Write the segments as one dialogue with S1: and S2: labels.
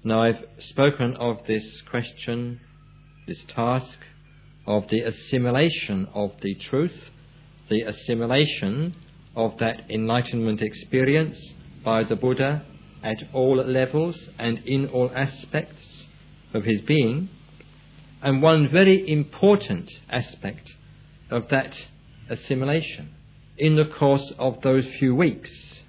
S1: Now, I've spoken of this question, this task of the assimilation of the truth, the assimilation of that enlightenment experience by the Buddha at all levels and in all aspects of his being. And one very important aspect of that assimilation in the course of those few weeks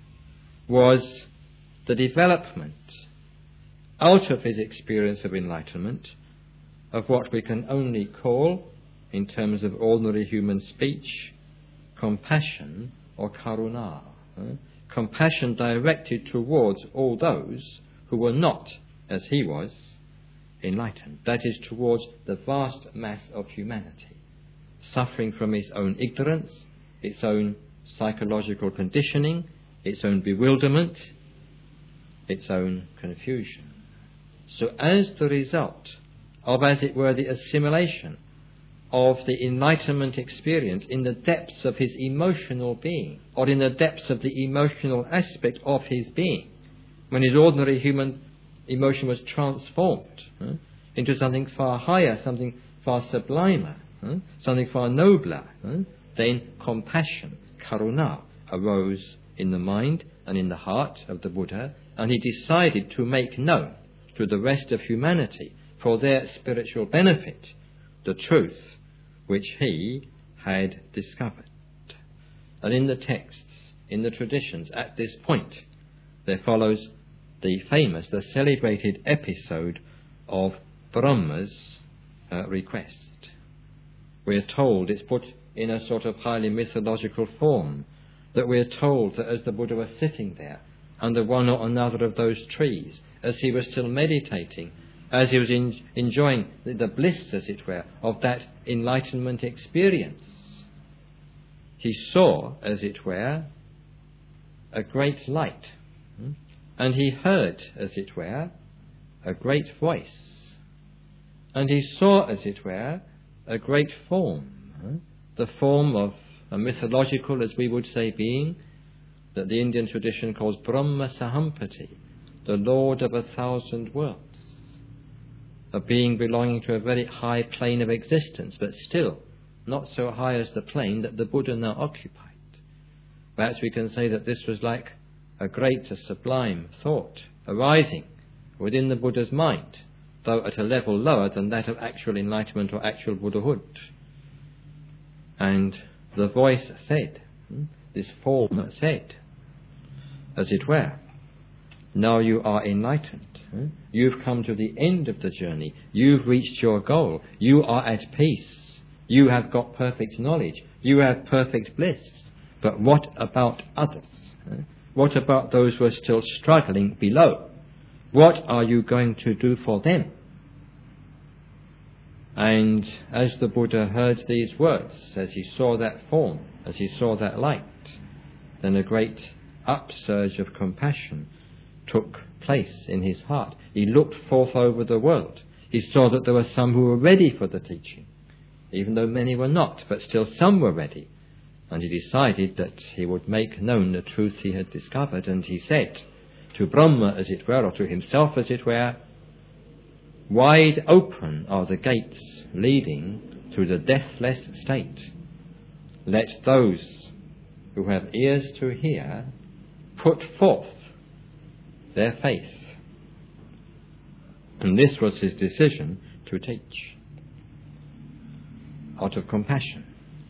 S1: was the development out of his experience of enlightenment of what we can only call, in terms of ordinary human speech, compassion or karuna. Compassion directed towards all those who were not, as he was, enlightened. That is, towards the vast mass of humanity, suffering from its own ignorance, its own psychological conditioning, its own bewilderment, its own confusion. So as the result of, as it were, the assimilation of the enlightenment experience in the depths of his emotional being, or in the depths of the emotional aspect of his being, when his ordinary human emotion was transformed into something far higher, something far sublimer, something far nobler, then compassion, karuna, arose in the mind and in the heart of the Buddha, and he decided to make known to the rest of humanity, for their spiritual benefit, the truth which he had discovered. And in the texts, in the traditions, at this point, there follows the famous, the celebrated episode of Brahma's request. We're told, it's put in a sort of highly mythological form, that we're told that as the Buddha was sitting there under one or another of those trees, as he was still meditating, as he was enjoying the bliss, as it were, of that enlightenment experience, he saw, as it were, a great light, and he heard, as it were, a great voice, and he saw, as it were, a great form, the form of a mythological, as we would say, being that the Indian tradition calls Brahma Sahampati, the Lord of 1,000 worlds, a being belonging to a very high plane of existence, but still not so high as the plane that the Buddha now occupied. Perhaps we can say that this was like a great, a sublime thought arising within the Buddha's mind, though at a level lower than that of actual enlightenment or actual Buddhahood. And the voice said, this form said, as it were, now you are enlightened. You've come to the end of the journey. You've reached your goal. You are at peace. You have got perfect knowledge. You have perfect bliss. But what about others? What about those who are still struggling below? What are you going to do for them? And as the Buddha heard these words, as he saw that form, as he saw that light, then a great upsurge of compassion took place in his heart. He looked forth over the world. He saw that there were some who were ready for the teaching, even though many were not, but still some were ready. And he decided that he would make known the truth he had discovered, and he said to Brahma, as it were, or to himself, as it were, wide open are the gates leading to the deathless state. Let those who have ears to hear put forth their faith. And this was his decision to teach, out of compassion.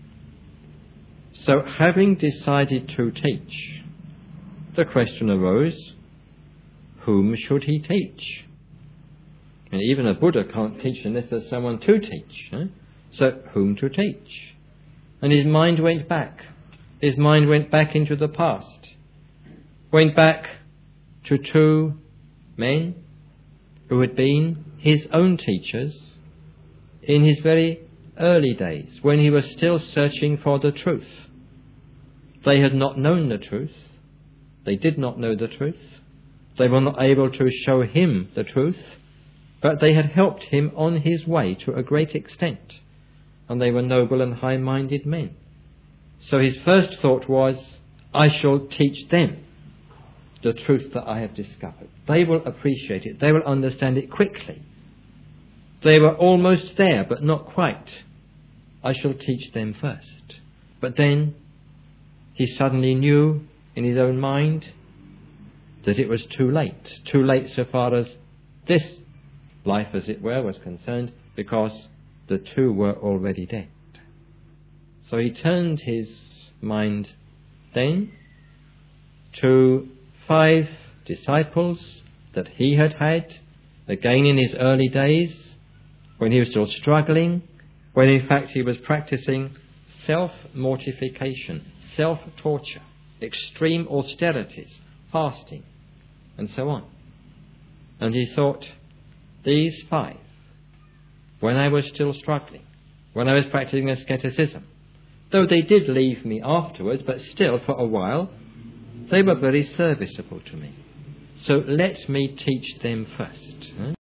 S1: So having decided to teach, the question arose, whom should he teach? And even a Buddha can't teach unless there's someone to teach. So whom to teach? And his mind went back. His mind went back into the past. Went back to two men who had been his own teachers in his very early days, when he was still searching for the truth. They had not known the truth. They did not know the truth. They were not able to show him the truth, but they had helped him on his way to a great extent, and they were noble and high-minded men. So his first thought was, I shall teach them. the truth that I have discovered. They will appreciate it. They will understand it quickly. They were almost there, but not quite. I shall teach them first. But then he suddenly knew in his own mind that it was too late. Too late so far as this life, as it were, was concerned, because the two were already dead. So he turned his mind then to 5 disciples that he had had, again in his early days, when he was still struggling, when in fact he was practicing self-mortification, self-torture, extreme austerities, fasting, and so on. And he thought, these 5, when I was still struggling, when I was practicing asceticism, though they did leave me afterwards, but still for a while, they were very serviceable to me. So let me teach them first.